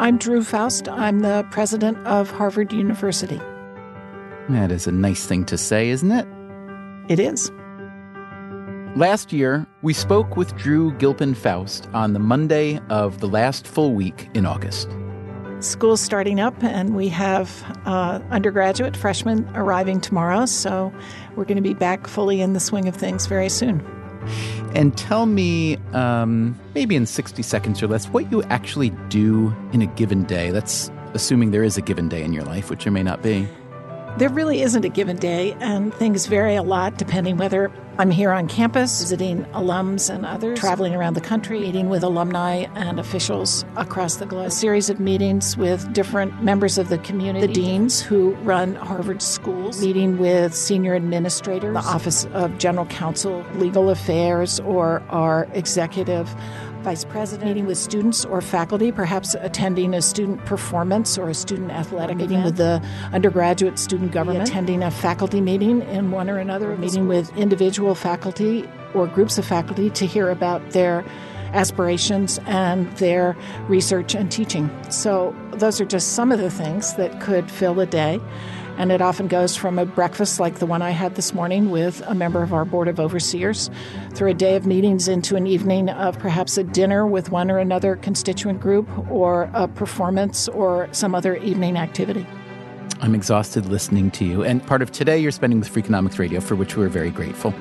I'm Drew Faust. I'm the president of Harvard University. That is a nice thing to say, isn't it? It is. Last year, we spoke with Drew Gilpin Faust on the Monday of the last full week in August. School's starting up, and we have undergraduate freshmen arriving tomorrow, so we're going to be back fully in the swing of things very soon. And tell me, maybe in 60 seconds or less, what you actually do in a given day. That's assuming there is a given day in your life, which there may not be. There really isn't a given day, and things vary a lot depending whether I'm here on campus, visiting alums and others, traveling around the country, meeting with alumni and officials across the globe, a series of meetings with different members of the community, the deans who run Harvard schools, meeting with senior administrators, the Office of General Counsel, Legal Affairs, or our executive vice president, meeting with students or faculty, perhaps attending a student performance or a student athletic meeting with the undergraduate student government, attending a faculty meeting in one or another, meeting with individual faculty or groups of faculty to hear about their aspirations and their research and teaching. So those are just some of the things that could fill a day. And it often goes from a breakfast like the one I had this morning with a member of our Board of Overseers through a day of meetings into an evening of perhaps a dinner with one or another constituent group or a performance or some other evening activity. I'm exhausted listening to you. And part of today you're spending with Freakonomics Radio, for which we're very grateful.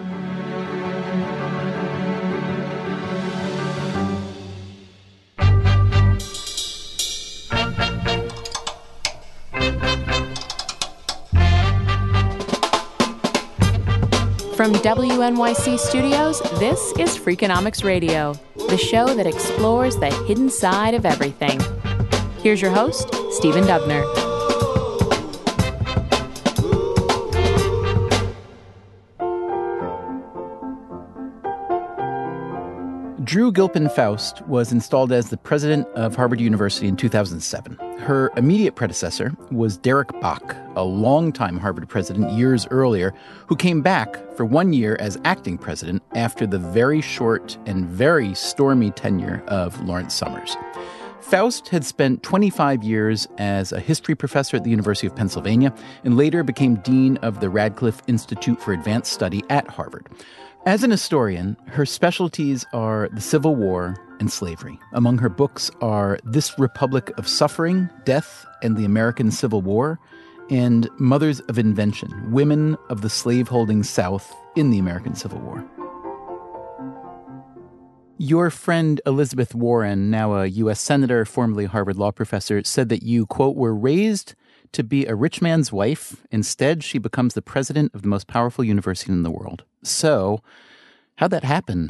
From WNYC Studios, this is Freakonomics Radio, the show that explores the hidden side of everything. Here's your host, Stephen Dubner. Drew Gilpin Faust was installed as the president of Harvard University in 2007. Her immediate predecessor was Derek Bok, a longtime Harvard president years earlier, who came back for 1 year as acting president after the very short and very stormy tenure of Lawrence Summers. Faust had spent 25 years as a history professor at the University of Pennsylvania and later became dean of the Radcliffe Institute for Advanced Study at Harvard. As an historian, her specialties are the Civil War and slavery. Among her books are This Republic of Suffering, Death, and the American Civil War, and Mothers of Invention, Women of the Slaveholding South in the American Civil War. Your friend Elizabeth Warren, now a U.S. Senator, formerly Harvard law professor, said that you, quote, were raised to be a rich man's wife. Instead, she becomes the president of the most powerful university in the world. So, how'd that happen?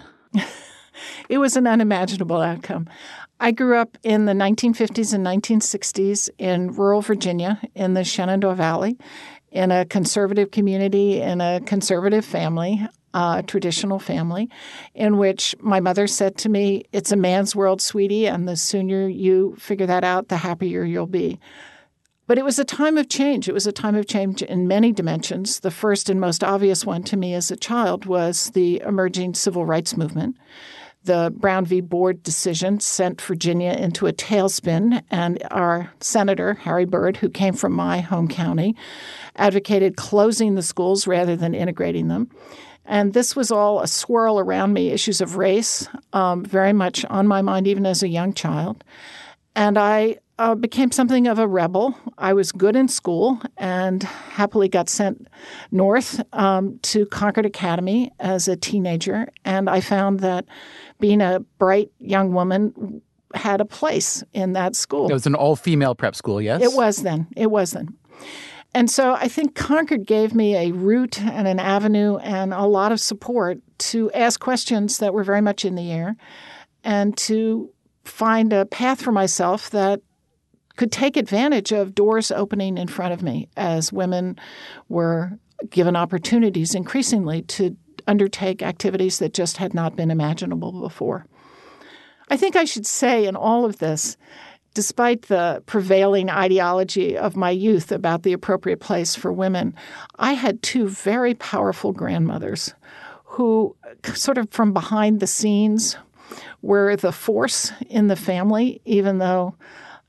It was an unimaginable outcome. I grew up in the 1950s and 1960s in rural Virginia in the Shenandoah Valley in a conservative community, in a conservative family, a traditional family, in which my mother said to me, "It's a man's world, sweetie, and the sooner you figure that out, the happier you'll be." But it was a time of change. It was a time of change in many dimensions. The first and most obvious one to me as a child was the emerging civil rights movement. The Brown v. Board decision sent Virginia into a tailspin, and our senator, Harry Byrd, who came from my home county, advocated closing the schools rather than integrating them. And this was all a swirl around me, issues of race, very much on my mind even as a young child. And I became something of a rebel. I was good in school and happily got sent north to Concord Academy as a teenager. And I found that being a bright young woman had a place in that school. It was an all-female prep school, yes? It was then. It was then. And so I think Concord gave me a route and an avenue and a lot of support to ask questions that were very much in the air and to find a path for myself that could take advantage of doors opening in front of me as women were given opportunities increasingly to undertake activities that just had not been imaginable before. I think I should say in all of this, despite the prevailing ideology of my youth about the appropriate place for women, I had two very powerful grandmothers who sort of from behind the scenes were the force in the family, even though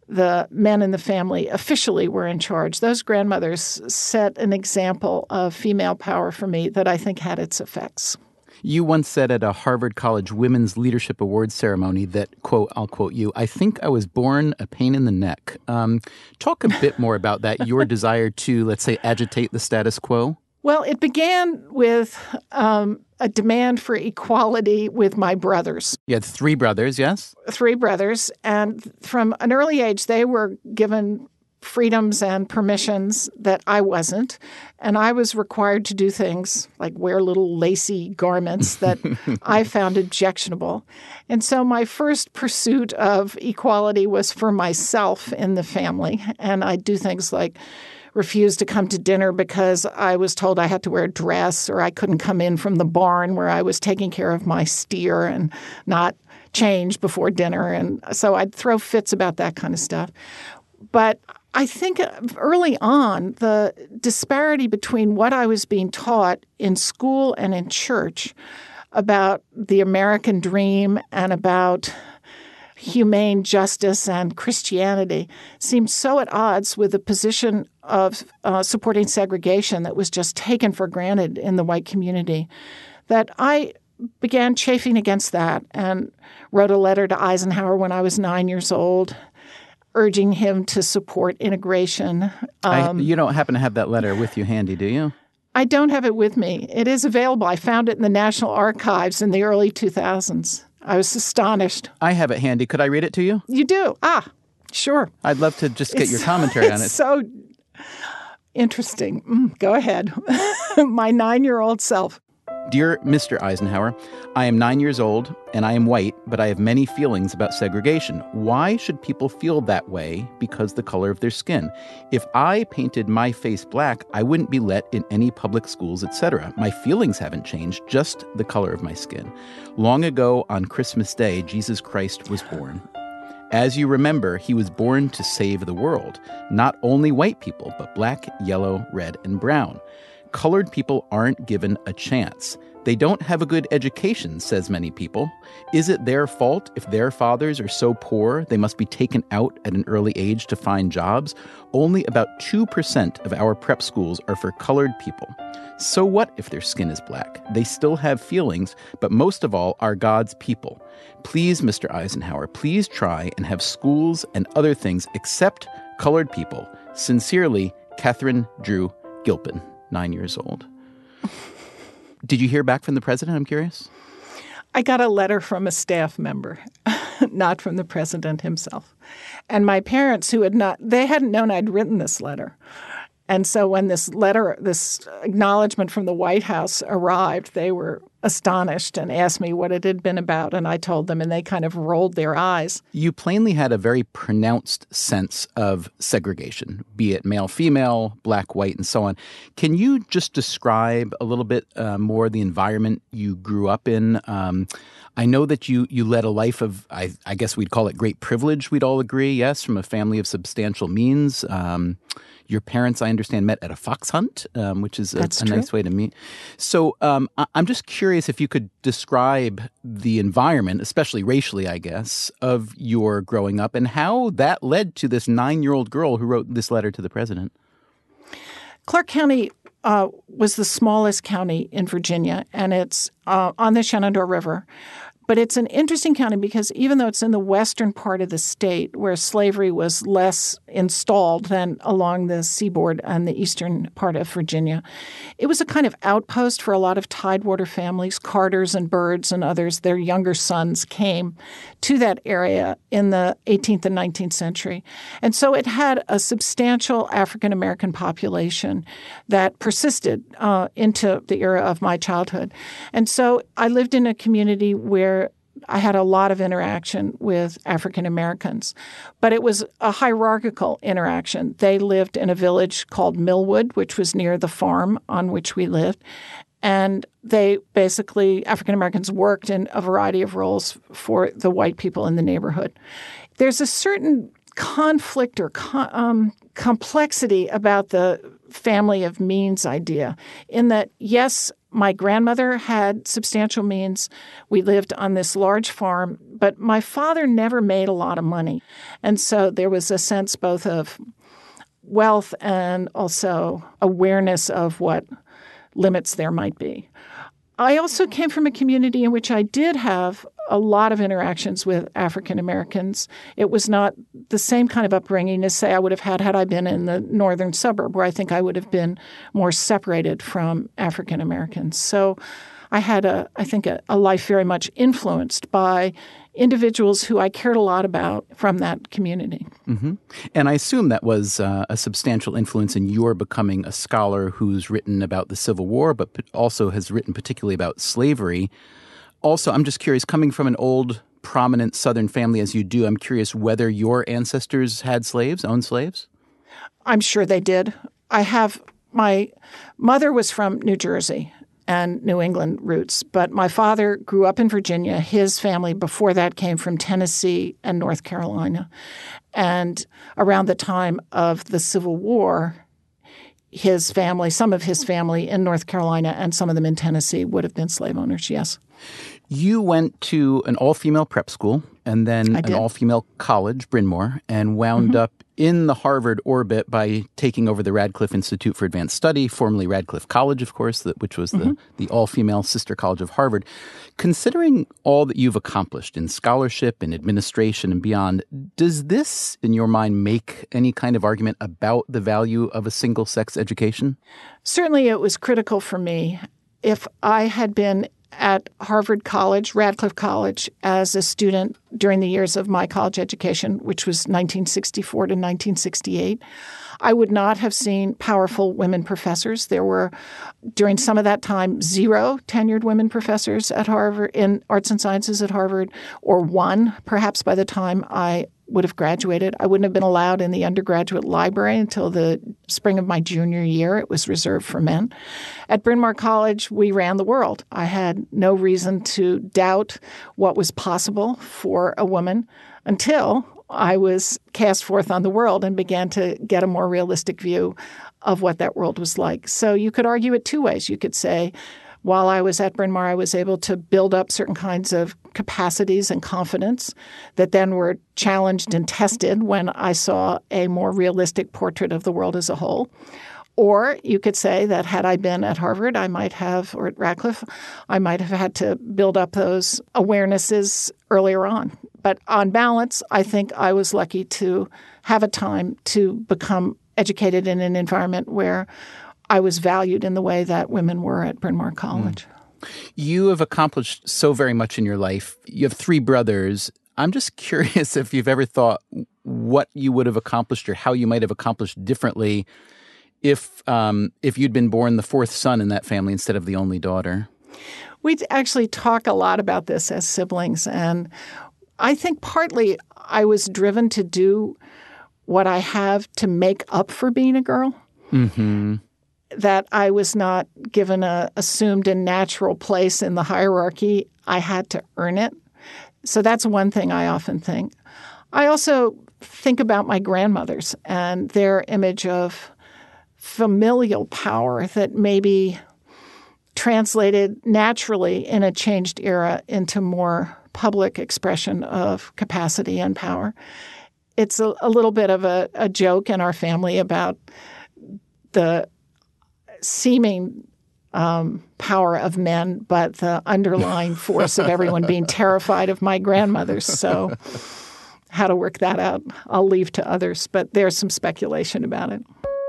the men in the family officially were in charge. Those grandmothers set an example of female power for me that I think had its effects. You once said at a Harvard College Women's Leadership Awards ceremony that, quote, I'll quote you, "I think I was born a pain in the neck." Talk a bit more about that, your desire to, let's say, agitate the status quo. Well, it began with a demand for equality with my brothers. You had 3 brothers, yes? 3 brothers. And from an early age, they were given freedoms and permissions that I wasn't. And I was required to do things like wear little lacy garments that I found objectionable. And so my first pursuit of equality was for myself in the family. And I'd do things like refuse to come to dinner because I was told I had to wear a dress, or I couldn't come in from the barn where I was taking care of my steer and not change before dinner. And so I'd throw fits about that kind of stuff. But I think early on, the disparity between what I was being taught in school and in church about the American dream and about humane justice and Christianity seemed so at odds with the position of supporting segregation that was just taken for granted in the white community that I began chafing against that and wrote a letter to Eisenhower when I was 9 years old, urging him to support integration. You don't happen to have that letter with you handy, do you? I don't have it with me. It is available. I found it in the National Archives in the early 2000s. I was astonished. I have it handy. Could I read it to you? You do? Sure. I'd love to just get your commentary on it. It's so interesting. Go ahead. My 9-year-old self. Dear Mr. Eisenhower, I am 9 years old and I am white, but I have many feelings about segregation. Why should people feel that way because the color of their skin? If I painted my face black, I wouldn't be let in any public schools, etc. My feelings haven't changed, just the color of my skin. Long ago on Christmas Day, Jesus Christ was born. As you remember, he was born to save the world, not only white people, but black, yellow, red, and brown. Colored people aren't given a chance. They don't have a good education, says many people. Is it their fault if their fathers are so poor they must be taken out at an early age to find jobs? Only about 2% of our prep schools are for colored people. So what if their skin is black? They still have feelings, but most of all are God's people. Please, Mr. Eisenhower, please try and have schools and other things accept colored people. Sincerely, Catherine Drew Gilpin, 9 years old. Did you hear back from the president? I'm curious. I got a letter from a staff member, not from the president himself. And my parents, they hadn't known I'd written this letter. And so when this acknowledgement from the White House arrived, they were astonished and asked me what it had been about. And I told them, and they kind of rolled their eyes. You plainly had a very pronounced sense of segregation, be it male, female, black, white, and so on. Can you just describe a little bit more the environment you grew up in? I know that you led a life of, I guess we'd call it great privilege, we'd all agree, yes, from a family of substantial means. Your parents, I understand, met at a fox hunt, which is a nice way to meet. So I'm just curious if you could describe the environment, especially racially, I guess, of your growing up and how that led to this 9-year-old girl who wrote this letter to the president. Clark County was the smallest county in Virginia, and it's on the Shenandoah River. But it's an interesting county because even though it's in the western part of the state where slavery was less installed than along the seaboard and the eastern part of Virginia, it was a kind of outpost for a lot of Tidewater families. Carters and Byrds and others, their younger sons came to that area in the 18th and 19th century. And so it had a substantial African-American population that persisted into the era of my childhood. And so I lived in a community where I had a lot of interaction with African Americans, but it was a hierarchical interaction. They lived in a village called Millwood, which was near the farm on which we lived, and they basically, African Americans worked in a variety of roles for the white people in the neighborhood. There's a certain conflict or complexity about the family of means idea in that, yes, My grandmother had substantial means. We lived on this large farm, but my father never made a lot of money. And so there was a sense both of wealth and also awareness of what limits there might be. I also came from a community in which I did have a lot of interactions with African Americans. It was not the same kind of upbringing as, say, I would have had I been in the northern suburb, where I think I would have been more separated from African Americans. So I had, a life very much influenced by individuals who I cared a lot about from that community. Mm-hmm. And I assume that was a substantial influence in your becoming a scholar who's written about the Civil War, but also has written particularly about slavery. Also, I'm just curious, coming from an old, prominent Southern family as you do, I'm curious whether your ancestors had slaves, owned slaves? I'm sure they did. My mother was from New Jersey and New England roots, but my father grew up in Virginia. His family before that came from Tennessee and North Carolina. And around the time of the Civil War, some of his family in North Carolina and some of them in Tennessee would have been slave owners, yes. You went to an all-female prep school and then an all-female college, Bryn Mawr, and wound up in the Harvard orbit by taking over the Radcliffe Institute for Advanced Study, formerly Radcliffe College, of course, which was the all-female sister college of Harvard. Considering all that you've accomplished in scholarship and administration and beyond, does this, in your mind, make any kind of argument about the value of a single-sex education? Certainly it was critical for me. If I had been at Harvard College, Radcliffe College, as a student during the years of my college education, which was 1964 to 1968, I would not have seen powerful women professors. There were, during some of that time, 0 tenured women professors at Harvard in arts and sciences at Harvard, or 1, perhaps by the time I would have graduated. I wouldn't have been allowed in the undergraduate library until the spring of my junior year. It was reserved for men. At Bryn Mawr College, we ran the world. I had no reason to doubt what was possible for a woman until I was cast forth on the world and began to get a more realistic view of what that world was like. So you could argue it two ways. You could say, while I was at Bryn Mawr, I was able to build up certain kinds of capacities and confidence that then were challenged and tested when I saw a more realistic portrait of the world as a whole. Or you could say that had I been at Harvard, or at Radcliffe, I might have had to build up those awarenesses earlier on. But on balance, I think I was lucky to have a time to become educated in an environment where I was valued in the way that women were at Bryn Mawr College. You have accomplished so very much in your life. You have 3 brothers. I'm just curious if you've ever thought what you would have accomplished or how you might have accomplished differently if you'd been born the 4th son in that family instead of the only daughter. We actually talk a lot about this as siblings, and I think partly I was driven to do what I have to make up for being a girl. Mm-hmm. That I was not given a assumed and natural place in the hierarchy. I had to earn it. So that's one thing I often think. I also think about my grandmothers and their image of familial power that maybe translated naturally in a changed era into more public expression of capacity and power. It's a little bit of a joke in our family about the seeming power of men, but the underlying force of everyone being terrified of my grandmothers. So how to work that out, I'll leave to others, but there's some speculation about it.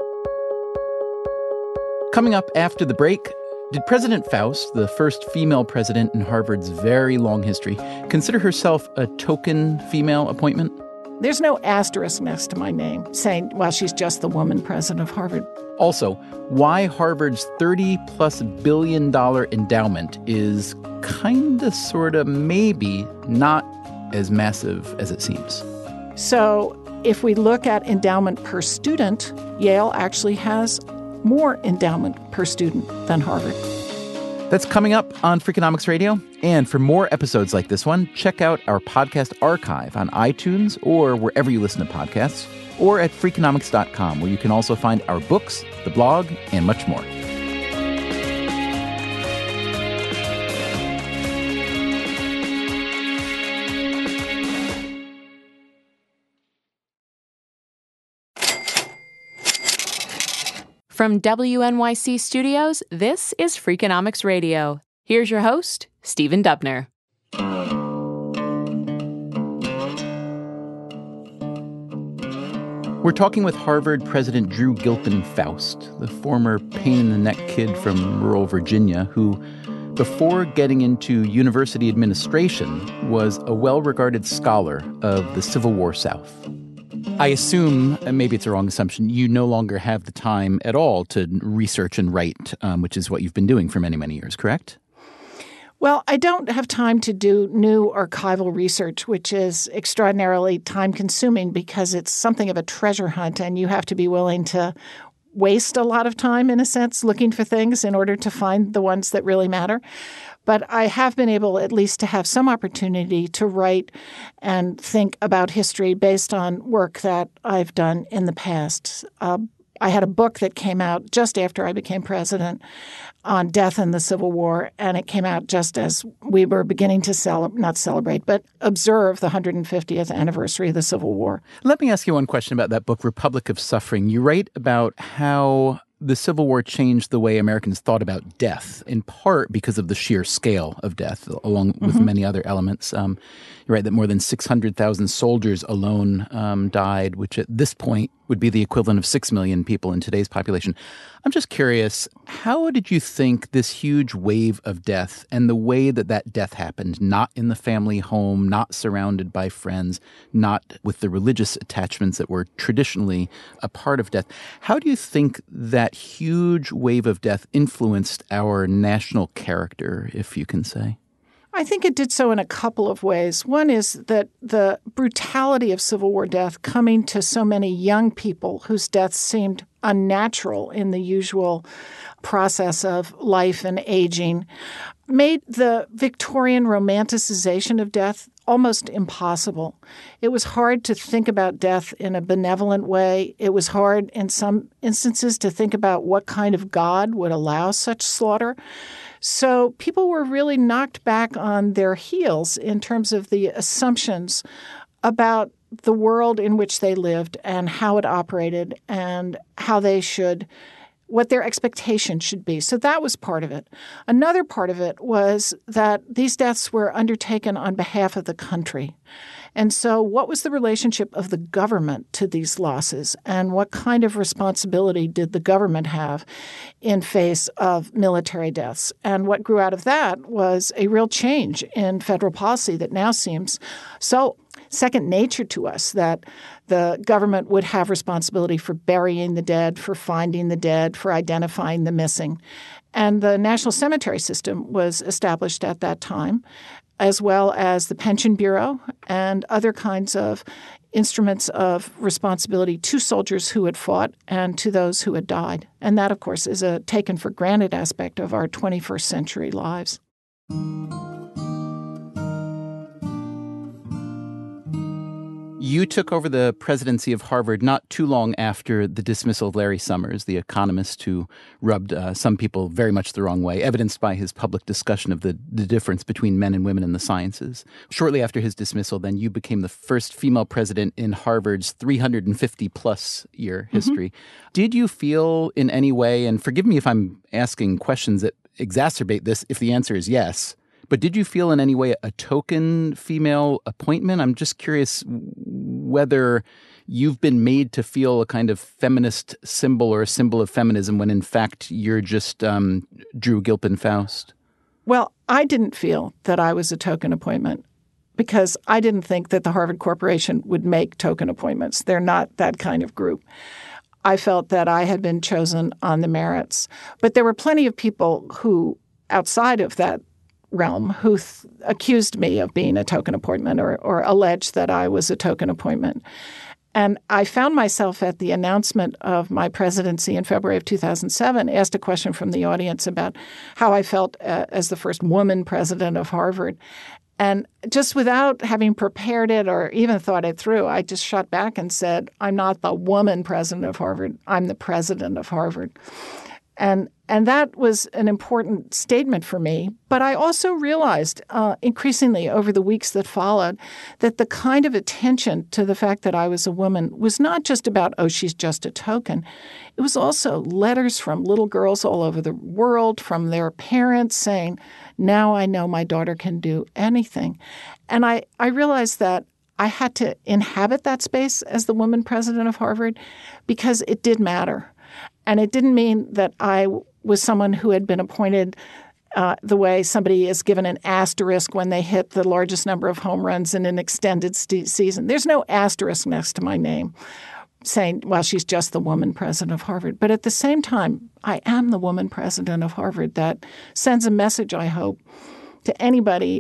Coming up after the break, did President Faust, the first female president in Harvard's very long history, consider herself a token female appointment? There's no asterisk next to my name saying, well, she's just the woman president of Harvard. Also, why Harvard's $30+ billion endowment is kinda, sorta, maybe not as massive as it seems. So if we look at endowment per student, Yale actually has more endowment per student than Harvard. That's coming up on Freakonomics Radio. And for more episodes like this one, check out our podcast archive on iTunes or wherever you listen to podcasts, or at Freakonomics.com, where you can also find our books, the blog, and much more. From WNYC Studios, this is Freakonomics Radio. Here's your host, Stephen Dubner. We're talking with Harvard President Drew Gilpin Faust, the former pain-in-the-neck kid from rural Virginia who, before getting into university administration, was a well-regarded scholar of the Civil War South. I assume, and maybe it's a wrong assumption, you no longer have the time at all to research and write, which is what you've been doing for many, many years, correct? Well, I don't have time to do new archival research, which is extraordinarily time-consuming because it's something of a treasure hunt, and you have to be willing to waste a lot of time, in a sense, looking for things in order to find the ones that really matter. But I have been able at least to have some opportunity to write and think about history based on work that I've done in the past. I had a book that came out just after I became president on death in the Civil War, and it came out just as we were beginning to observe the 150th anniversary of the Civil War. Let me ask you one question about that book, Republic of Suffering. You write about how the Civil War changed the way Americans thought about death, in part because of the sheer scale of death, along with many other elements. You write that more than 600,000 soldiers alone died, which at this point would be the equivalent of 6 million people in today's population. I'm just curious, how did you think this huge wave of death and the way that that death happened, not in the family home, not surrounded by friends, not with the religious attachments that were traditionally a part of death, how do you think that huge wave of death influenced our national character, if you can say? I think it did so in a couple of ways. One is that the brutality of Civil War death coming to so many young people whose deaths seemed unnatural in the usual process of life and aging made the Victorian romanticization of death almost impossible. It was hard to think about death in a benevolent way. It was hard in some instances to think about what kind of God would allow such slaughter. So people were really knocked back on their heels in terms of the assumptions about the world in which they lived and how it operated and what their expectations should be. So that was part of it. Another part of it was that these deaths were undertaken on behalf of the country. And so what was the relationship of the government to these losses, and what kind of responsibility did the government have in face of military deaths? And what grew out of that was a real change in federal policy that now seems so second nature to us, that the government would have responsibility for burying the dead, for finding the dead, for identifying the missing. And the National Cemetery System was established at that time, as well as the Pension Bureau and other kinds of instruments of responsibility to soldiers who had fought and to those who had died. And that, of course, is a taken-for-granted aspect of our 21st century lives. You took over the presidency of Harvard not too long after the dismissal of Larry Summers, the economist who rubbed some people very much the wrong way, evidenced by his public discussion of the difference between men and women in the sciences. Shortly after his dismissal, then you became the first female president in Harvard's 350-plus year history. Did you feel in any way, and forgive me if I'm asking questions that exacerbate this if the answer is yes, but did you feel in any way a token female appointment? I'm just curious whether you've been made to feel a kind of feminist symbol or a symbol of feminism when in fact you're just Drew Gilpin Faust. Well, I didn't feel that I was a token appointment because I didn't think that the Harvard Corporation would make token appointments. They're not that kind of group. I felt that I had been chosen on the merits. But there were plenty of people who, outside of that realm, who accused me of being a token appointment or alleged that I was a token appointment. And I found myself at the announcement of my presidency in February of 2007, asked a question from the audience about how I felt as the first woman president of Harvard. And just without having prepared it or even thought it through, I just shot back and said, I'm not the woman president of Harvard. I'm the president of Harvard. And And that was an important statement for me. But I also realized increasingly over the weeks that followed that the kind of attention to the fact that I was a woman was not just about, oh, she's just a token. It was also letters from little girls all over the world, from their parents saying, now I know my daughter can do anything. And I realized that I had to inhabit that space as the woman president of Harvard because it did matter. And it didn't mean that I was someone who had been appointed the way somebody is given an asterisk when they hit the largest number of home runs in an extended season. There's no asterisk next to my name saying, well, she's just the woman president of Harvard. But at the same time, I am the woman president of Harvard. That sends a message, I hope, to anybody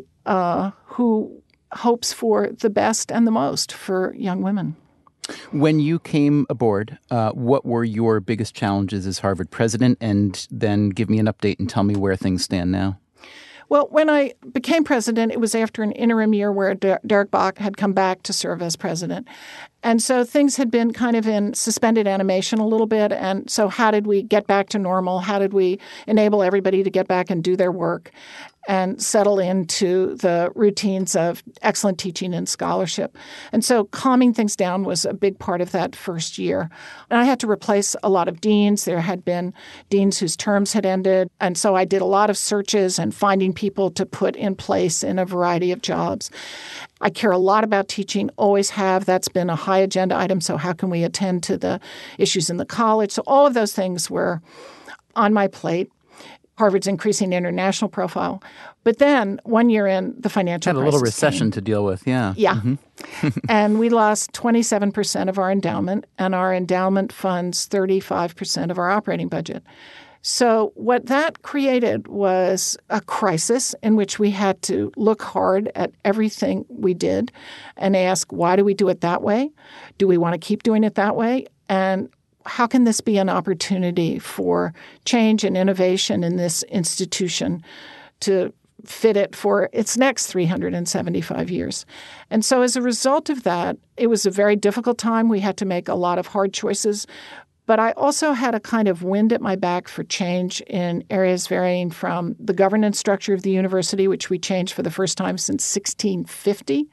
who hopes for the best and the most for young women. When you came aboard, what were your biggest challenges as Harvard president? And then give me an update and tell me where things stand now. Well, when I became president, it was after an interim year where Derek Bok had come back to serve as president. And so things had been kind of in suspended animation a little bit. And so how did we get back to normal? How did we enable everybody to get back and do their work and settle into the routines of excellent teaching and scholarship? And so calming things down was a big part of that first year. And I had to replace a lot of deans. There had been deans whose terms had ended. And so I did a lot of searches and finding people to put in place in a variety of jobs. I care a lot about teaching, always have. That's been a high agenda item. So how can we attend to the issues in the college? So all of those things were on my plate. Harvard's increasing international profile. But then 1 year in, the financial crisis had a little recession came. To deal with, yeah. Yeah. Mm-hmm. And we lost 27% of our endowment, and our endowment funds 35% of our operating budget. So what that created was a crisis in which we had to look hard at everything we did and ask, why do we do it that way? Do we want to keep doing it that way? And how can this be an opportunity for change and innovation in this institution to fit it for its next 375 years? And so as a result of that, it was a very difficult time. We had to make a lot of hard choices. But I also had a kind of wind at my back for change in areas varying from the governance structure of the university, which we changed for the first time since 1650,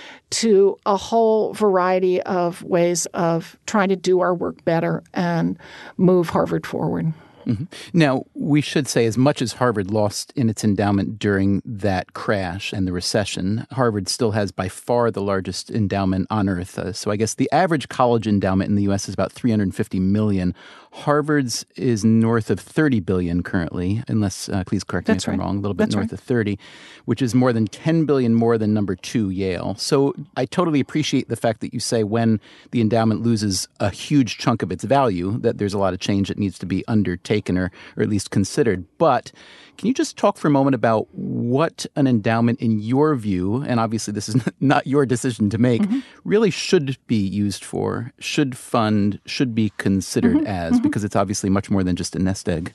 to a whole variety of ways of trying to do our work better and move Harvard forward. Mm-hmm. Now, we should say as much as Harvard lost in its endowment during that crash and the recession, Harvard still has by far the largest endowment on earth. So I guess the average college endowment in the U.S. is about $350 million. Harvard's is north of $30 billion currently, unless, please correct me if I'm wrong, a little bit north of 30, which is more than $10 billion more than number 2, Yale. So I totally appreciate the fact that you say when the endowment loses a huge chunk of its value, that there's a lot of change that needs to be undertaken or at least considered. But can you just talk for a moment about what an endowment, in your view, and obviously this is not your decision to make, really should be used for, should fund, should be considered as, because it's obviously much more than just a nest egg.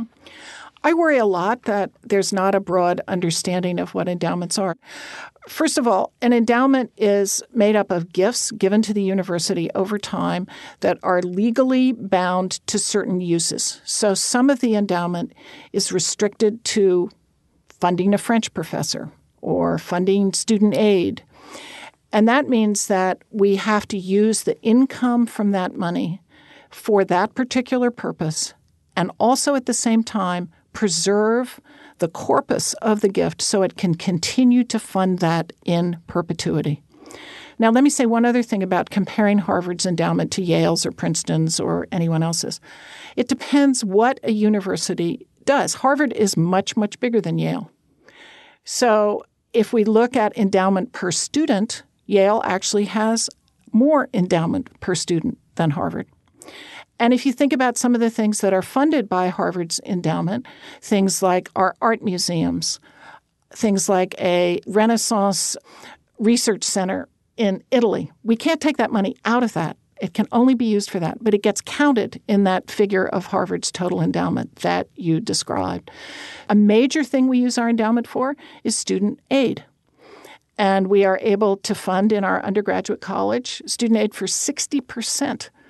I worry a lot that there's not a broad understanding of what endowments are. First of all, an endowment is made up of gifts given to the university over time that are legally bound to certain uses. So some of the endowment is restricted to funding a French professor or funding student aid. And that means that we have to use the income from that money for that particular purpose and also at the same time preserve the corpus of the gift so it can continue to fund that in perpetuity. Now, let me say one other thing about comparing Harvard's endowment to Yale's or Princeton's or anyone else's. It depends what a university does. Harvard is much, much bigger than Yale. So if we look at endowment per student, Yale actually has more endowment per student than Harvard. And if you think about some of the things that are funded by Harvard's endowment, things like our art museums, things like a Renaissance research center in Italy, we can't take that money out of that. It can only be used for that, but it gets counted in that figure of Harvard's total endowment that you described. A major thing we use our endowment for is student aid. And we are able to fund in our undergraduate college student aid for 60%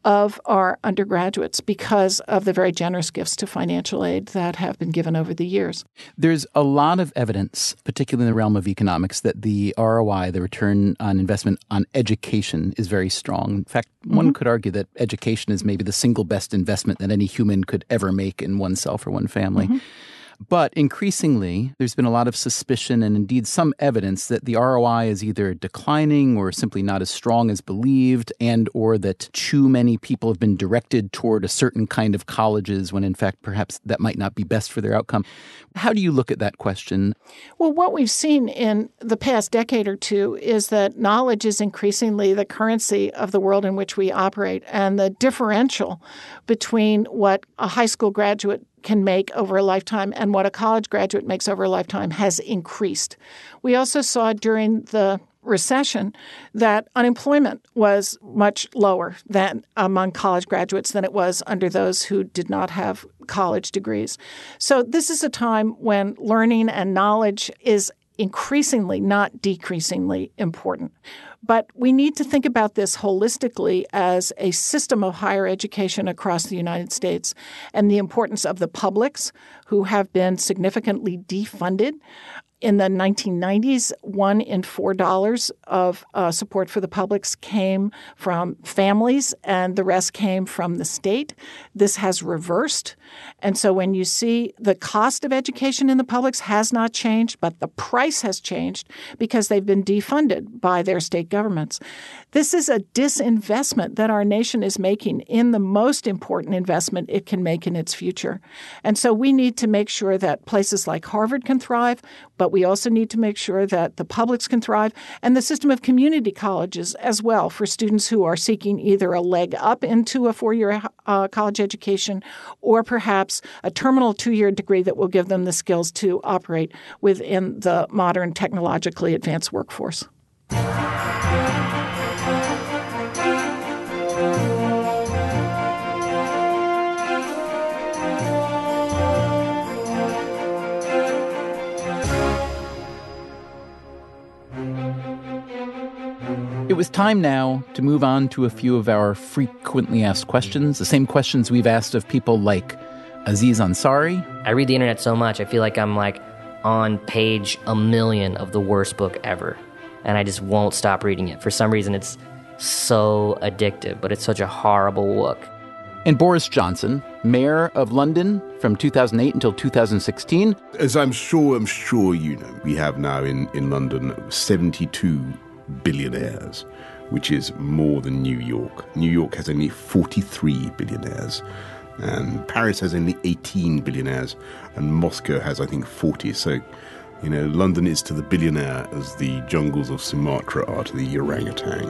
of our undergraduates because of the very generous gifts to financial aid that have been given over the years. There's a lot of evidence, particularly in the realm of economics, that the ROI, the return on investment on education, is very strong. In fact, one could argue that education is maybe the single best investment that any human could ever make in oneself or one family. But increasingly, there's been a lot of suspicion and indeed some evidence that the ROI is either declining or simply not as strong as believed, and or that too many people have been directed toward a certain kind of colleges when in fact perhaps that might not be best for their outcome. How do you look at that question? Well, what we've seen in the past decade or two is that knowledge is increasingly the currency of the world in which we operate, and the differential between what a high school graduate can make over a lifetime and what a college graduate makes over a lifetime has increased. We also saw during the recession that unemployment was much lower than among college graduates than it was under those who did not have college degrees. So this is a time when learning and knowledge is increasingly, not decreasingly important. But we need to think about this holistically as a system of higher education across the United States and the importance of the publics who have been significantly defunded. In the 1990s, $1 in $4 of support for the publics came from families, and the rest came from the state. This has reversed. And so when you see the cost of education in the publics has not changed, but the price has changed because they've been defunded by their state governments. This is a disinvestment that our nation is making in the most important investment it can make in its future. And so we need to make sure that places like Harvard can thrive, but we also need to make sure that the publics can thrive, and the system of community colleges as well for students who are seeking either a leg up into a four-year college education or perhaps a terminal two-year degree that will give them the skills to operate within the modern technologically advanced workforce. It was time now to move on to a few of our frequently asked questions, the same questions we've asked of people like Aziz Ansari. I read the internet so much, I feel like I'm on page 1,000,000 of the worst book ever, and I just won't stop reading it. For some reason, it's so addictive, but it's such a horrible book. And Boris Johnson, mayor of London from 2008 until 2016. As I'm sure you know, we have now in London 72 billionaires, which is more than New York. New York has only 43 billionaires, and Paris has only 18 billionaires, and Moscow has, I think, 40. So, London is to the billionaire as the jungles of Sumatra are to the orangutan.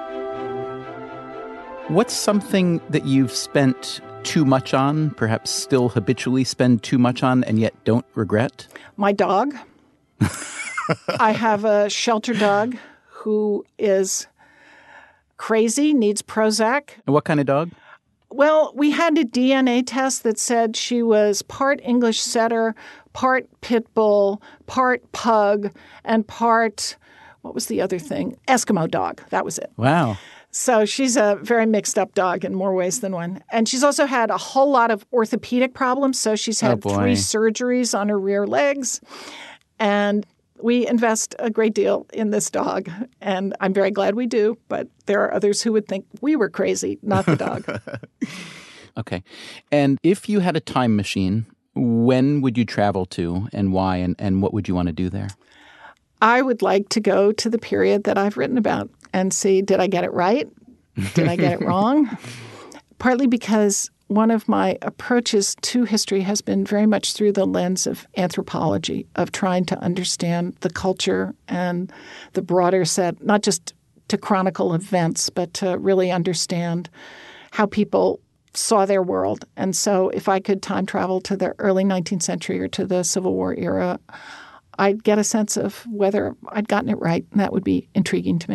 What's something that you've spent too much on, perhaps still habitually spend too much on, and yet don't regret? My dog. I have a shelter dog who is crazy, needs Prozac. And what kind of dog? Well, we had a DNA test that said she was part English setter, part pit bull, part pug, and part, what was the other thing? Eskimo dog. That was it. Wow. So she's a very mixed up dog in more ways than one. And she's also had a whole lot of orthopedic problems. So she's had 3 surgeries on her rear legs. And we invest a great deal in this dog, and I'm very glad we do, but there are others who would think we were crazy, not the dog. Okay. And if you had a time machine, when would you travel to and why, and what would you want to do there? I would like to go to the period that I've written about and see, did I get it right? Did I get it wrong? Partly because one of my approaches to history has been very much through the lens of anthropology, of trying to understand the culture and the broader set, not just to chronicle events, but to really understand how people saw their world. And so if I could time travel to the early 19th century or to the Civil War era, I'd get a sense of whether I'd gotten it right, and that would be intriguing to me.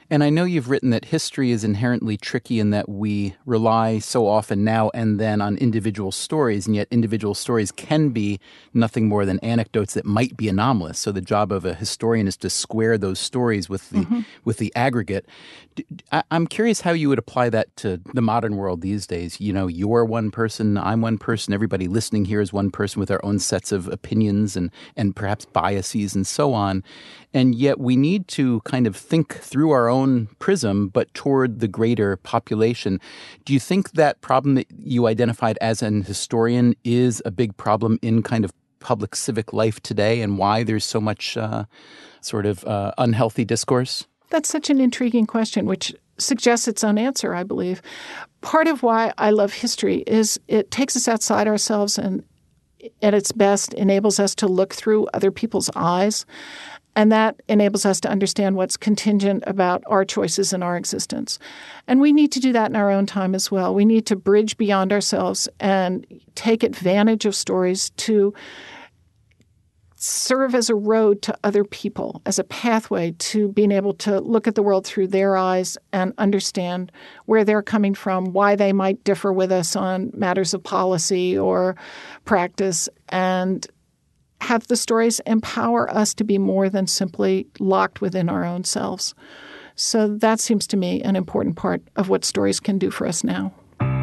And I know you've written that history is inherently tricky in that we rely so often now and then on individual stories, and yet individual stories can be nothing more than anecdotes that might be anomalous. So the job of a historian is to square those stories with the aggregate. I'm curious how you would apply that to the modern world these days. You know, you're one person, I'm one person, everybody listening here is one person with our own sets of opinions and perhaps biases and so on. And yet we need to kind of think through our own prism, but toward the greater population. Do you think that problem that you identified as an historian is a big problem in kind of public civic life today, and why there's so much unhealthy discourse? That's such an intriguing question, which suggests its own answer, I believe. Part of why I love history is it takes us outside ourselves and at its best enables us to look through other people's eyes. And that enables us to understand what's contingent about our choices in our existence. And we need to do that in our own time as well. We need to bridge beyond ourselves and take advantage of stories to serve as a road to other people, as a pathway to being able to look at the world through their eyes and understand where they're coming from, why they might differ with us on matters of policy or practice, and have the stories empower us to be more than simply locked within our own selves. So that seems to me an important part of what stories can do for us now.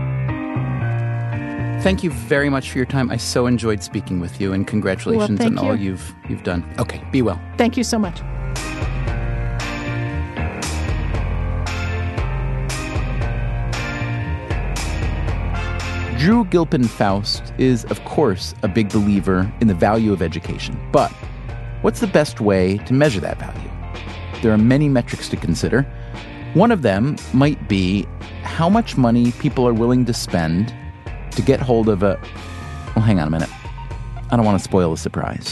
Thank you very much for your time. I so enjoyed speaking with you, and congratulations on all you've done. Okay, be well. Thank you so much. Drew Gilpin Faust is, of course, a big believer in the value of education. But what's the best way to measure that value? There are many metrics to consider. One of them might be how much money people are willing to spend to get hold of a... Well, hang on a minute. I don't want to spoil the surprise.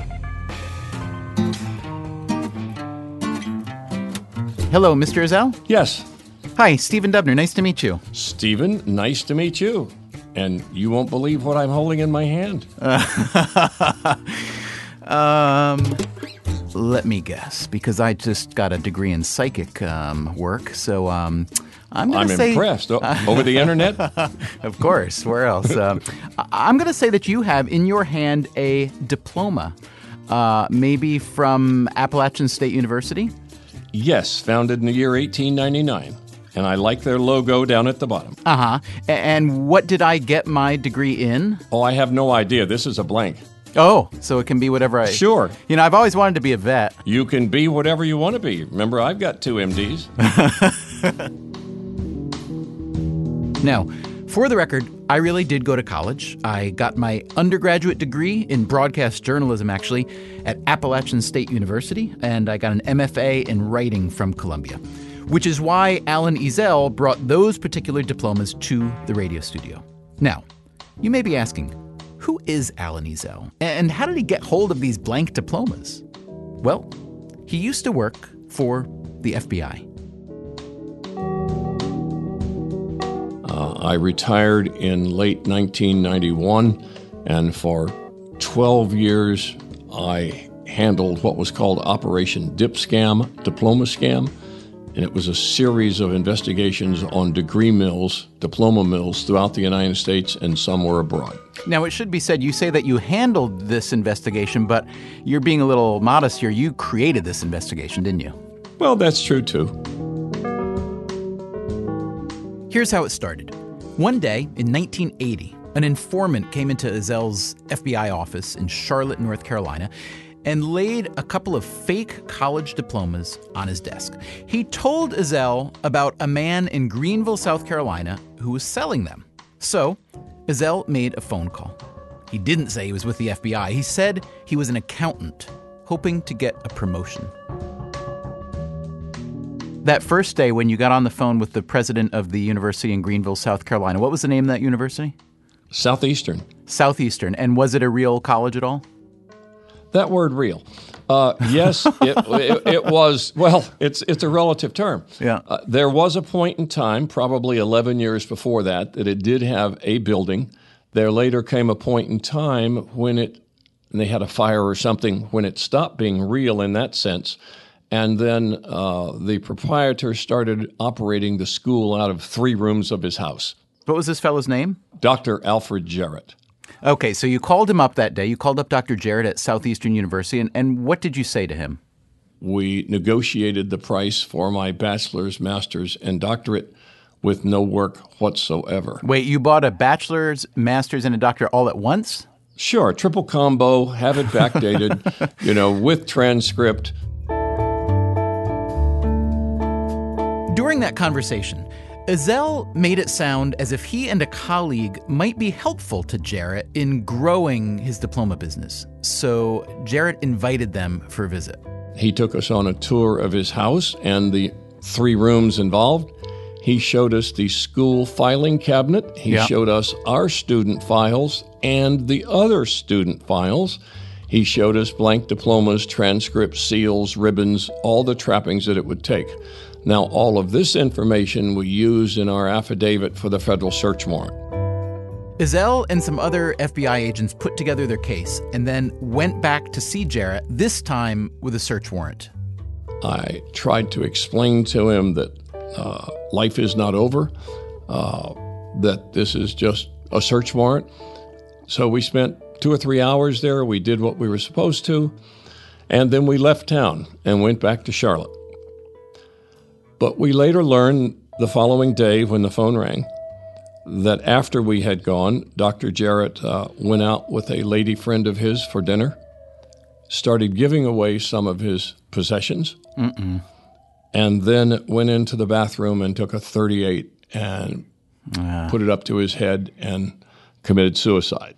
Hello, Mr. Ezell? Yes. Hi, Stephen Dubner. Nice to meet you. Stephen, nice to meet you. And you won't believe what I'm holding in my hand. Let me guess, because I just got a degree in psychic work, so I'm impressed. Over the internet? Of course. Where else? I'm going to say that you have in your hand a diploma, maybe from Appalachian State University? Yes, founded in the year 1899. And I like their logo down at the bottom. Uh-huh. And what did I get my degree in? Oh, I have no idea. This is a blank. Oh, so it can be whatever I... Sure. You know, I've always wanted to be a vet. You can be whatever you want to be. Remember, I've got 2 MDs. Now, for the record, I really did go to college. I got my undergraduate degree in broadcast journalism, actually, at Appalachian State University, and I got an MFA in writing from Columbia, which is why Alan Ezell brought those particular diplomas to the radio studio. Now, you may be asking, who is Alan Ezell, and how did he get hold of these blank diplomas? Well, he used to work for the FBI. I retired in late 1991, and for 12 years, I handled what was called Operation Dip Scam, Diploma Scam, and it was a series of investigations on degree mills, diploma mills throughout the United States, and some were abroad. Now, it should be said, you say that you handled this investigation, but you're being a little modest here. You created this investigation, didn't you? Well, that's true, too. Here's how it started. One day in 1980, an informant came into Ezell's FBI office in Charlotte, North Carolina, and laid a couple of fake college diplomas on his desk. He told Ezell about a man in Greenville, South Carolina, who was selling them. So Ezell made a phone call. He didn't say he was with the FBI. He said he was an accountant, hoping to get a promotion. That first day when you got on the phone with the president of the university in Greenville, South Carolina, what was the name of that university? Southeastern. Southeastern. And was it a real college at all? That word real. Yes, it was. Well, it's a relative term. Yeah. There was a point in time, probably 11 years before that it did have a building. There later came a point in time when they had a fire or something, when it stopped being real in that sense. And then the proprietor started operating the school out of 3 rooms of his house. What was this fellow's name? Dr. Alfred Jarrett. Okay, so you called him up that day. You called up Dr. Jarrett at Southeastern University, and what did you say to him? We negotiated the price for my bachelor's, master's, and doctorate with no work whatsoever. Wait, you bought a bachelor's, master's, and a doctorate all at once? Sure, triple combo, have it backdated, with transcript. During that conversation, Ezell made it sound as if he and a colleague might be helpful to Jarrett in growing his diploma business. So Jarrett invited them for a visit. He took us on a tour of his house and the 3 rooms involved. He showed us the school filing cabinet. He showed us our student files and the other student files. He showed us blank diplomas, transcripts, seals, ribbons, all the trappings that it would take. Now, all of this information we use in our affidavit for the federal search warrant. Ezell and some other FBI agents put together their case and then went back to see Jarrett, this time with a search warrant. I tried to explain to him that life is not over, that this is just a search warrant. So we spent 2 or 3 hours there. We did what we were supposed to, and then we left town and went back to Charlotte. But we later learned the following day when the phone rang that after we had gone, Dr. Jarrett went out with a lady friend of his for dinner, started giving away some of his possessions, and then went into the bathroom and took a .38 and put it up to his head and committed suicide.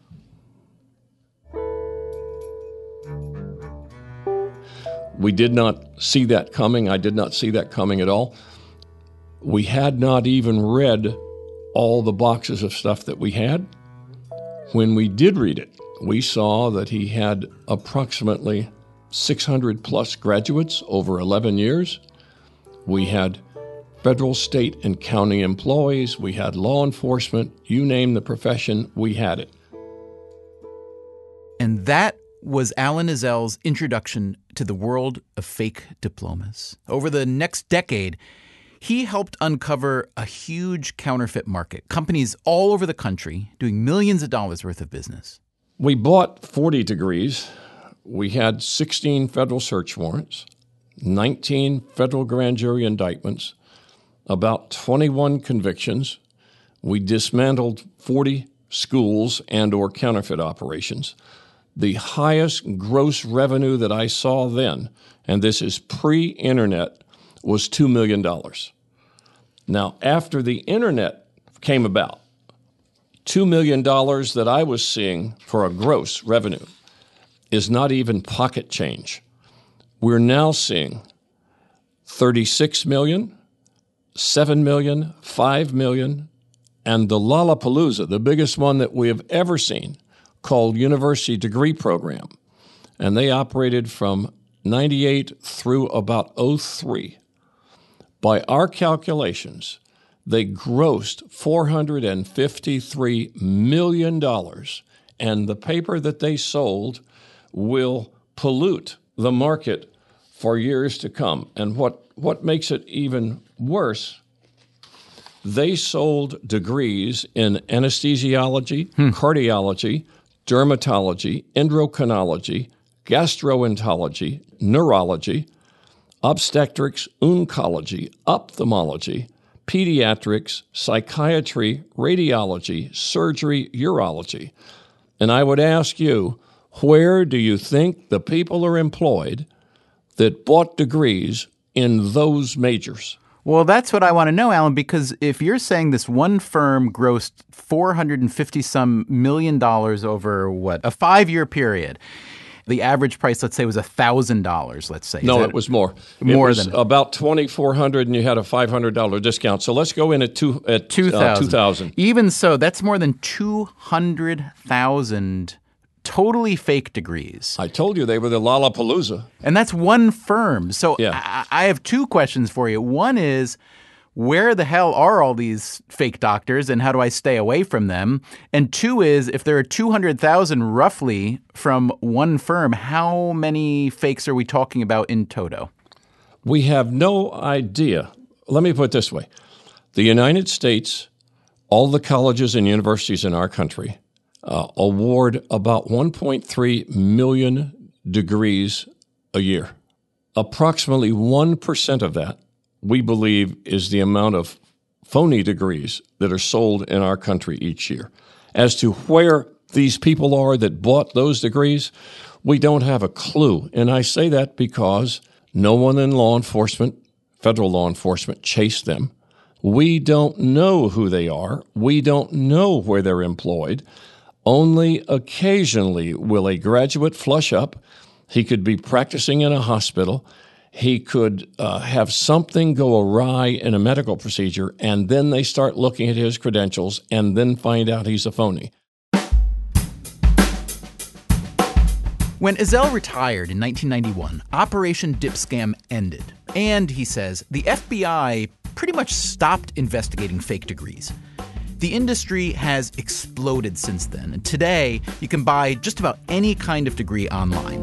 We did not see that coming. I did not see that coming at all. We had not even read all the boxes of stuff that we had. When we did read it, we saw that he had approximately 600 plus graduates over 11 years. We had federal, state, and county employees. We had law enforcement. You name the profession, we had it. And that was Alan Ezell's introduction to the world of fake diplomas. Over the next decade, he helped uncover a huge counterfeit market, companies all over the country doing millions of dollars worth of business. We bought 40 degrees. We had 16 federal search warrants, 19 federal grand jury indictments, about 21 convictions. We dismantled 40 schools and or counterfeit operations. The highest gross revenue that I saw then, and this is pre-internet, was $2 million. Now, after the internet came about, $2 million that I was seeing for a gross revenue is not even pocket change. We're now seeing 36 million, 7 million, 5 million, and the Lollapalooza, the biggest one that we have ever seen, called University Degree Program. And they operated from 98 through about 03. By our calculations, they grossed $453 million, and the paper that they sold will pollute the market for years to come. And what makes it even worse, they sold degrees in anesthesiology, cardiology, dermatology, endocrinology, gastroenterology, neurology, obstetrics, oncology, ophthalmology, pediatrics, psychiatry, radiology, surgery, urology. And I would ask you, where do you think the people are employed that bought degrees in those majors? Well, that's what I want to know, Alan, because if you're saying this one firm grossed $450-some million over, a 5-year period, the average price, let's say, was $1,000, let's say. No, it was more. More it was than about $2,400, and you had a $500 discount. So let's go in at 2,000. Even so, that's more than 200,000 totally fake degrees. I told you they were the Lollapalooza. And that's one firm. So yeah. I have 2 questions for you. One is, where the hell are all these fake doctors and how do I stay away from them? And 2 is, if there are 200,000 roughly from one firm, how many fakes are we talking about in toto? We have no idea. Let me put it this way. The United States, all the colleges and universities in our country, award about 1.3 million degrees a year. Approximately 1% of that, we believe, is the amount of phony degrees that are sold in our country each year. As to where these people are that bought those degrees, we don't have a clue. And I say that because no one in law enforcement, federal law enforcement, chased them. We don't know who they are. We don't know where they're employed. Only occasionally will a graduate flush up. He could be practicing in a hospital. He could have something go awry in a medical procedure, and then they start looking at his credentials and then find out he's a phony. When Ezell retired in 1991, Operation Dipscam ended. And, he says, the FBI pretty much stopped investigating fake degrees. The industry has exploded since then, and today you can buy just about any kind of degree online.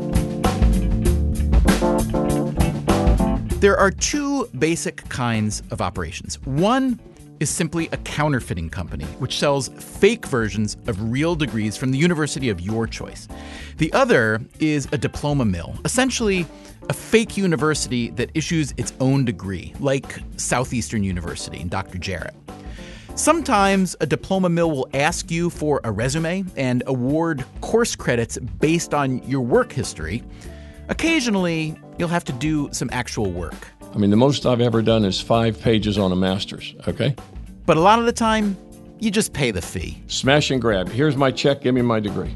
There are two basic kinds of operations. One is simply a counterfeiting company, which sells fake versions of real degrees from the university of your choice. The other is a diploma mill, essentially a fake university that issues its own degree, like Southeastern University and Dr. Jarrett. Sometimes a diploma mill will ask you for a resume and award course credits based on your work history. Occasionally, you'll have to do some actual work. I mean, the most I've ever done is 5 pages on a master's, okay? But a lot of the time, you just pay the fee. Smash and grab. Here's my check. Give me my degree.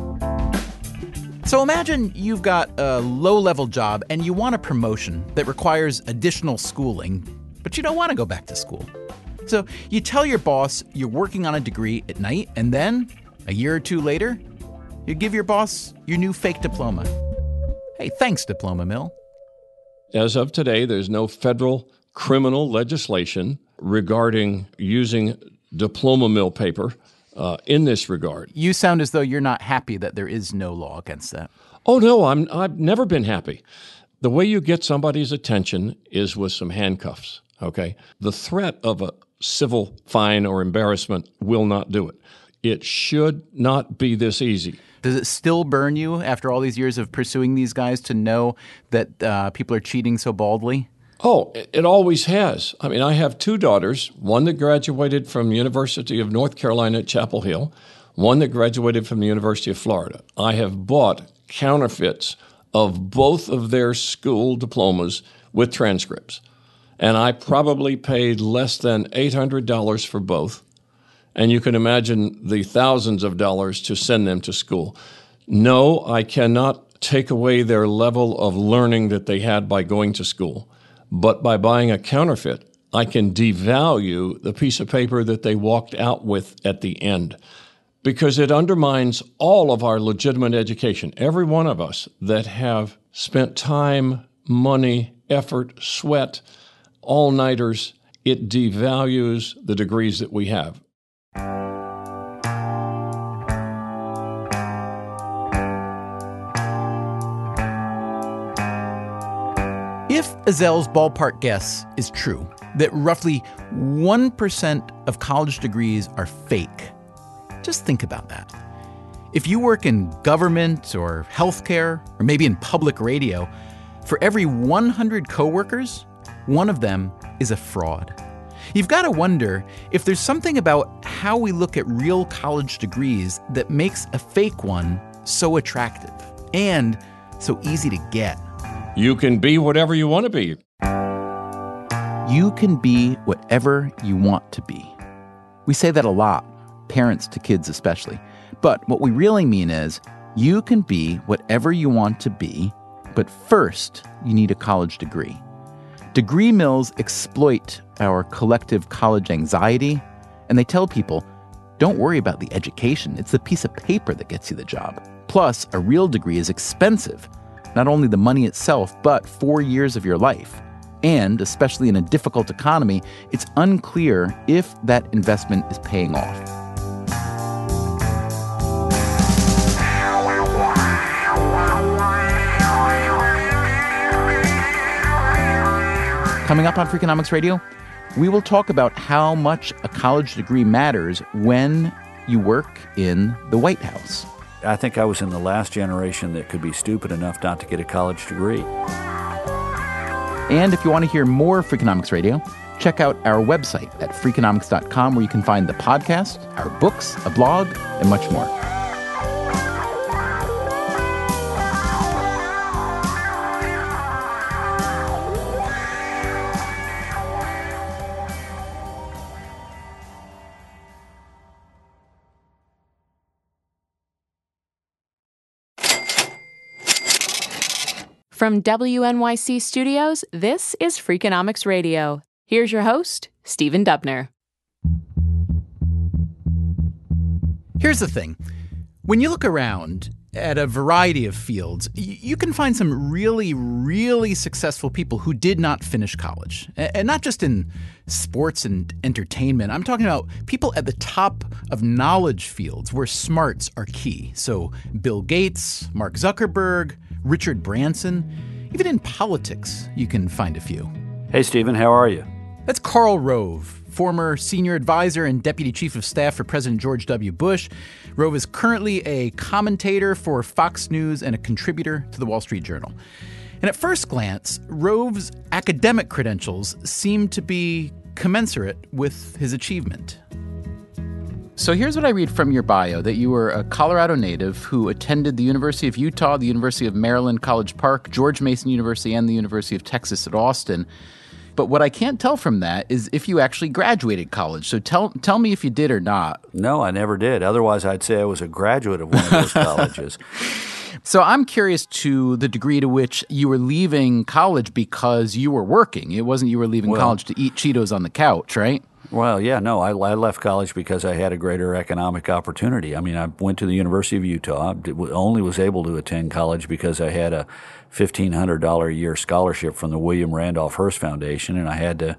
So imagine you've got a low-level job and you want a promotion that requires additional schooling, but you don't want to go back to school. So you tell your boss you're working on a degree at night, and then, a year or two later, you give your boss your new fake diploma. Hey, thanks, Diploma Mill. As of today, there's no federal criminal legislation regarding using diploma mill paper in this regard. You sound as though you're not happy that there is no law against that. Oh, no, I've never been happy. The way you get somebody's attention is with some handcuffs, okay? The threat of a civil fine or embarrassment will not do it. It should not be this easy. Does it still burn you after all these years of pursuing these guys to know that people are cheating so baldly? Oh, it always has. I mean, I have 2 daughters, one that graduated from the University of North Carolina at Chapel Hill, one that graduated from the University of Florida. I have bought counterfeits of both of their school diplomas with transcripts. And I probably paid less than $800 for both. And you can imagine the thousands of dollars to send them to school. No, I cannot take away their level of learning that they had by going to school. But by buying a counterfeit, I can devalue the piece of paper that they walked out with at the end, because it undermines all of our legitimate education. Every one of us that have spent time, money, effort, sweat, all-nighters, it devalues the degrees that we have. If Ezell's ballpark guess is true, that roughly 1% of college degrees are fake, just think about that. If you work in government or healthcare, or maybe in public radio, for every 100 coworkers, one of them is a fraud. You've got to wonder if there's something about how we look at real college degrees that makes a fake one so attractive and so easy to get. You can be whatever you want to be. You can be whatever you want to be. We say that a lot, parents to kids especially. But what we really mean is, you can be whatever you want to be, but first you need a college degree. Degree mills exploit our collective college anxiety, and they tell people, don't worry about the education, it's the piece of paper that gets you the job. Plus, a real degree is expensive. Not only the money itself, but 4 years of your life. And, especially in a difficult economy, it's unclear if that investment is paying off. Coming up on Freakonomics Radio, we will talk about how much a college degree matters when you work in the White House. I think I was in the last generation that could be stupid enough not to get a college degree. And if you want to hear more Freakonomics Radio, check out our website at Freakonomics.com, where you can find the podcast, our books, a blog, and much more. From WNYC Studios, this is Freakonomics Radio. Here's your host, Stephen Dubner. Here's the thing. When you look around at a variety of fields, you can find some really, really successful people who did not finish college. And not just in sports and entertainment. I'm talking about people at the top of knowledge fields where smarts are key. So Bill Gates, Mark Zuckerberg, Richard Branson. Even in politics, you can find a few. Hey, Stephen, how are you? That's Karl Rove, former senior advisor and deputy chief of staff for President George W. Bush. Rove is currently a commentator for Fox News and a contributor to the Wall Street Journal. And at first glance, Rove's academic credentials seem to be commensurate with his achievement. So here's what I read from your bio, that you were a Colorado native who attended the University of Utah, the University of Maryland, College Park, George Mason University, and the University of Texas at Austin. But what I can't tell from that is if you actually graduated college. So tell me if you did or not. No, I never did. Otherwise, I'd say I was a graduate of one of those colleges. So I'm curious to the degree to which you were leaving college because you were working. It wasn't you were leaving college to eat Cheetos on the couch, right? Well, yeah, no, I left college because I had a greater economic opportunity. I mean, I went to the University of Utah. I only was able to attend college because I had a $1,500 a year scholarship from the William Randolph Hearst Foundation, and I had to,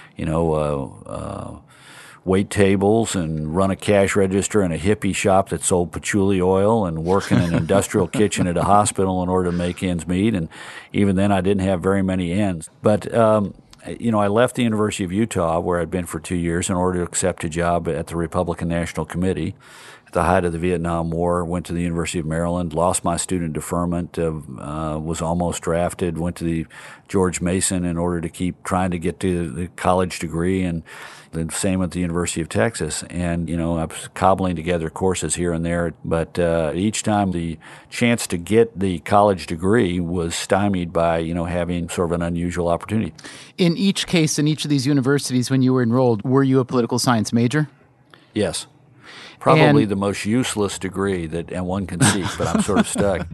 wait tables and run a cash register in a hippie shop that sold patchouli oil and work in an industrial kitchen at a hospital in order to make ends meet. And even then, I didn't have very many ends. But I left the University of Utah, where I'd been for 2 years, in order to accept a job at the Republican National Committee. At the height of the Vietnam War, went to the University of Maryland, lost my student deferment, was almost drafted, went to the George Mason in order to keep trying to get to the college degree, and the same at the University of Texas. And, I was cobbling together courses here and there, but each time the chance to get the college degree was stymied by, having sort of an unusual opportunity. In each case, in each of these universities, when you were enrolled, were you a political science major? Yes. Probably the most useless degree that one can seek, but I'm sort of stuck.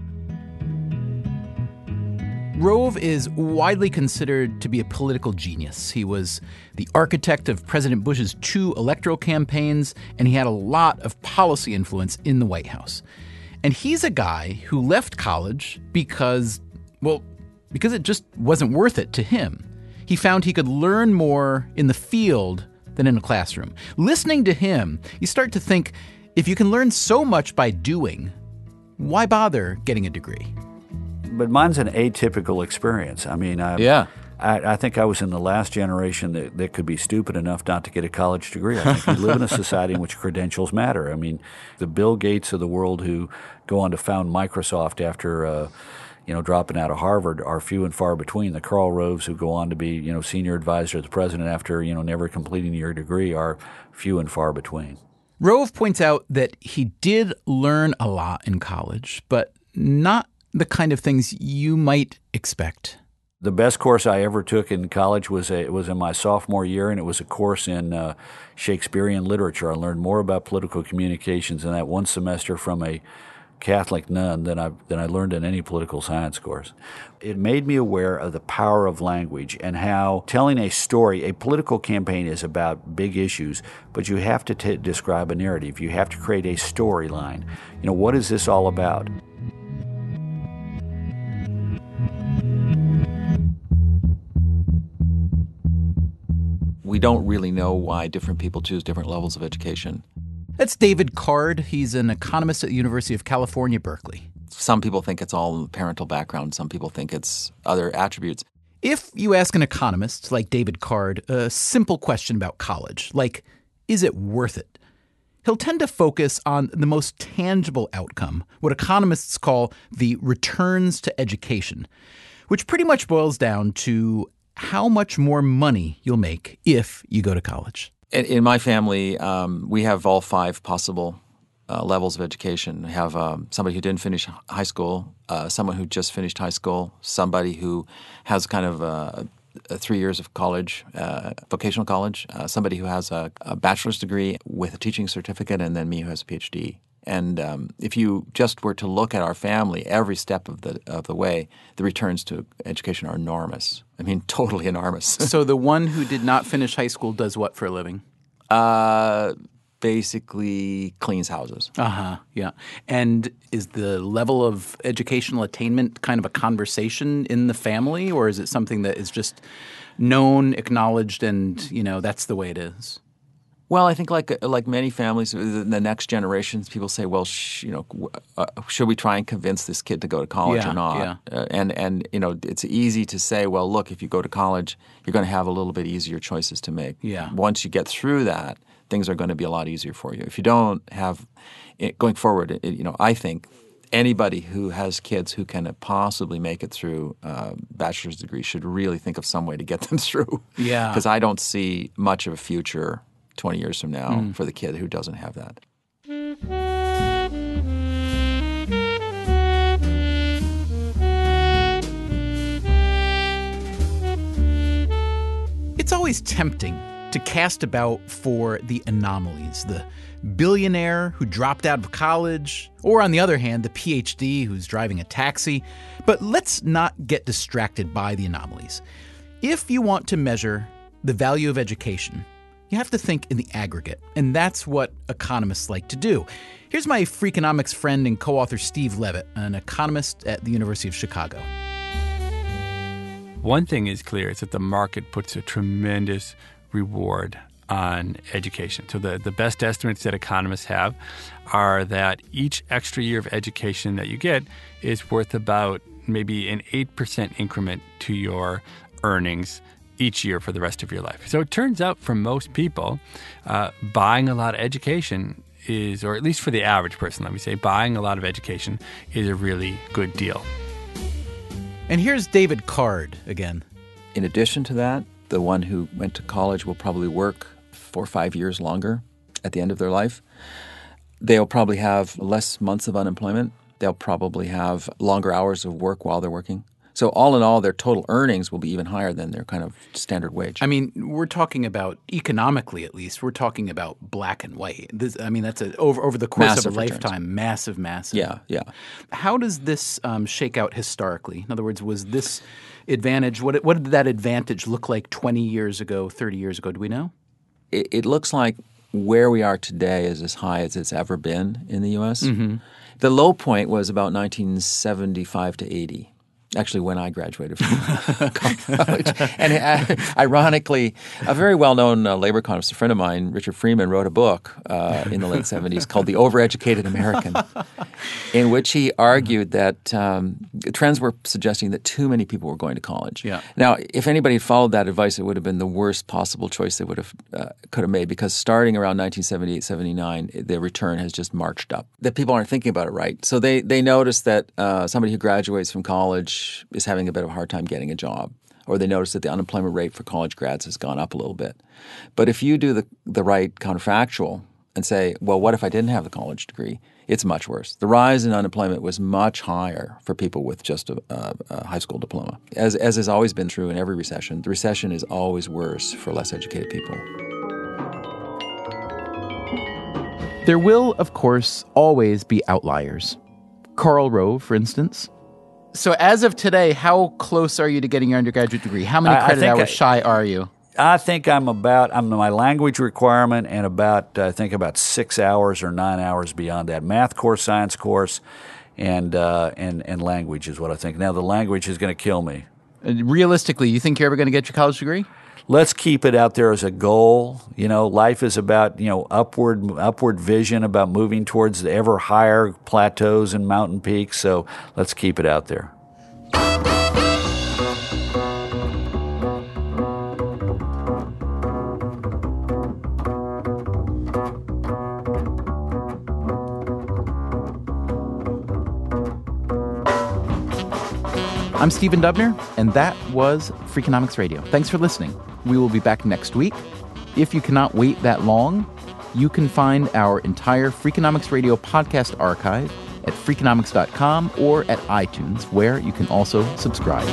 Rove is widely considered to be a political genius. He was the architect of President Bush's 2 electoral campaigns, and he had a lot of policy influence in the White House. And he's a guy who left college because it just wasn't worth it to him. He found he could learn more in the field than in a classroom. Listening to him, you start to think, if you can learn so much by doing, why bother getting a degree? But mine's an atypical experience. I mean, I think I was in the last generation that could be stupid enough not to get a college degree. I think we live in a society in which credentials matter. I mean, the Bill Gates of the world who go on to found Microsoft after dropping out of Harvard are few and far between. The Karl Roves who go on to be, senior advisor to the president after, never completing your degree are few and far between. Rove points out that he did learn a lot in college, but not the kind of things you might expect. The best course I ever took in college was in my sophomore year, and it was a course in Shakespearean literature. I learned more about political communications in that one semester from a Catholic nun than I learned in any political science course. It made me aware of the power of language and how telling a story, a political campaign is about big issues, but you have to describe a narrative. You have to create a storyline. What is this all about? We don't really know why different people choose different levels of education. That's David Card. He's an economist at the University of California, Berkeley. Some people think it's all parental background. Some people think it's other attributes. If you ask an economist like David Card a simple question about college, like, is it worth it? He'll tend to focus on the most tangible outcome, what economists call the returns to education, which pretty much boils down to how much more money you'll make if you go to college. In my family, we have all 5 possible levels of education. We have somebody who didn't finish high school, someone who just finished high school, somebody who has kind of 3 years of college, vocational college, somebody who has a bachelor's degree with a teaching certificate, and then me who has a PhD. And if you just were to look at our family, every step of the way, the returns to education are enormous. I mean, totally enormous. So the one who did not finish high school does what for a living? Basically cleans houses. Yeah. And is the level of educational attainment kind of a conversation in the family, or is it something that is just known, acknowledged, and, that's the way it is? Well, I think like many families, the next generations, people say, well, should we try and convince this kid to go to college or not? Yeah. And it's easy to say, well, look, if you go to college, you're going to have a little bit easier choices to make. Yeah. Once you get through that, things are going to be a lot easier for you. If you don't have going forward, I think anybody who has kids who can possibly make it through bachelor's degree should really think of some way to get them through. Yeah. Because I don't see much of a future 20 years from now for the kid who doesn't have that. It's always tempting to cast about for the anomalies, the billionaire who dropped out of college, or on the other hand, the PhD who's driving a taxi. But let's not get distracted by the anomalies. If you want to measure the value of education, you have to think in the aggregate, and that's what economists like to do. Here's my Freakonomics friend and co-author Steve Levitt, an economist at the University of Chicago. One thing is clear, is that the market puts a tremendous reward on education. So the best estimates that economists have are that each extra year of education that you get is worth about maybe an 8% increment to your earnings each year for the rest of your life. So it turns out for most people, buying a lot of education is, or at least for the average person, let me say, buying a lot of education is a really good deal. And here's David Card again. In addition to that, the one who went to college will probably work 4 or 5 years longer at the end of their life. They'll probably have less months of unemployment. They'll probably have longer hours of work while they're working. So all in all, their total earnings will be even higher than their kind of standard wage. I mean, we're talking about, economically at least, we're talking about black and white. That's over the course Massive of a returns. lifetime, massive. Yeah. How does this shake out historically? In other words, was this advantage, what did that advantage look like 20 years ago, 30 years ago? Do we know? It looks like where we are today is as high as it's ever been in the U.S. Mm-hmm. The low point was about 1975 to 80. Actually, when I graduated from college. And ironically, a very well-known labor economist, a friend of mine, Richard Freeman, wrote a book in the late 70s called The Overeducated American, in which he argued that trends were suggesting that too many people were going to college. Yeah. Now, if anybody had followed that advice, it would have been the worst possible choice they could have made, because starting around 1978, 79, the return has just marched up. That people aren't thinking about it right. So they notice that somebody who graduates from college is having a bit of a hard time getting a job, or they notice that the unemployment rate for college grads has gone up a little bit. But if you do the right counterfactual and say, well, what if I didn't have the college degree? It's much worse. The rise in unemployment was much higher for people with just a high school diploma. As has always been true in every recession, the recession is always worse for less educated people. There will, of course, always be outliers. Karl Rove, for instance. So as of today, how close are you to getting your undergraduate degree? How many credit hours shy are you? I think I'm my language requirement and about 6 hours or 9 hours beyond that. Math course, science course, and language is what I think. Now the language is going to kill me. Realistically, you think you're ever going to get your college degree? Let's keep it out there as a goal. Life is about, upward vision, about moving towards the ever higher plateaus and mountain peaks. So let's keep it out there. I'm Stephen Dubner, and that was Freakonomics Radio. Thanks for listening. We will be back next week. If you cannot wait that long, you can find our entire Freakonomics Radio podcast archive at Freakonomics.com or at iTunes, where you can also subscribe.